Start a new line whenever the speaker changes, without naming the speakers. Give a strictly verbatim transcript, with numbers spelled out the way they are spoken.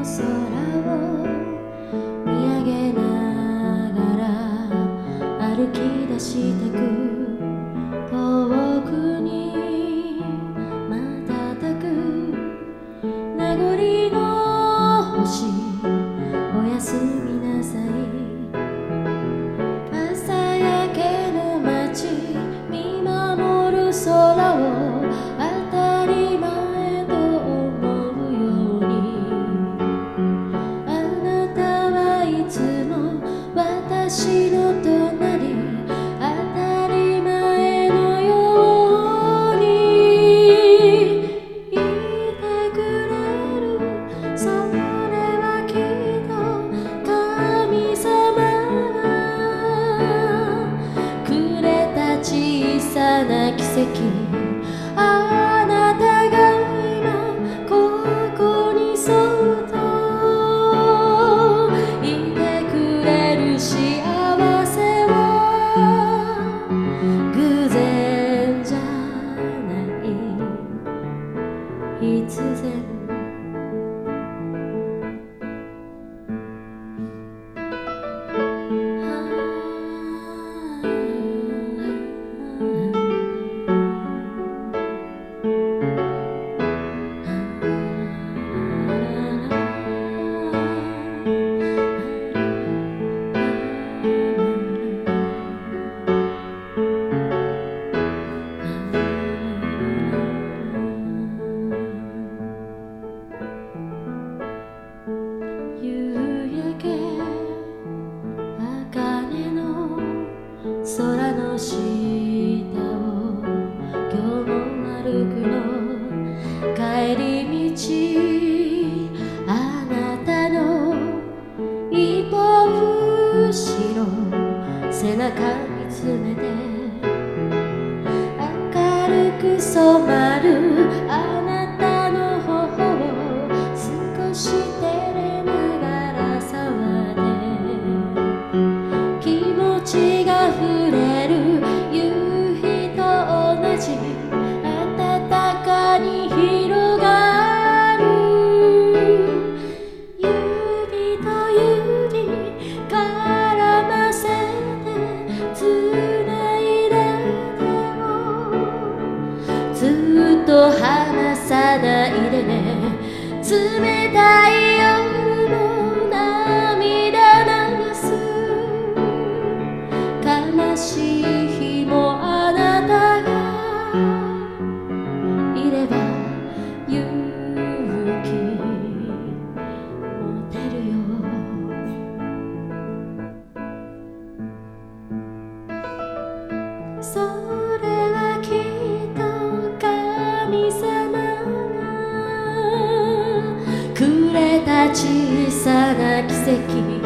空を見上げながら歩き出してく遠くに瞬く名残の星おやすみなさい朝焼けの街見守る空を当たり前と思うようにあなたはいつも私の隣当たり前のようにいてくれるそれはきっと神様がくれた小さな奇跡あなたが今ここにそっといてくれる幸せは偶然じゃない必然空の下を今日も歩くの帰り道あなたの一歩後ろ背中見つめて明るく染まるあなたの頬を少し照れながら触って気持ちが触れる夕日と同じ暖かに広がる指と指絡ませてつないだ手をずっと離さないでね冷たい夜も涙流す悲しい日もあなたがいれば勇気持てるよそれはきっと神様がくれた小さな奇跡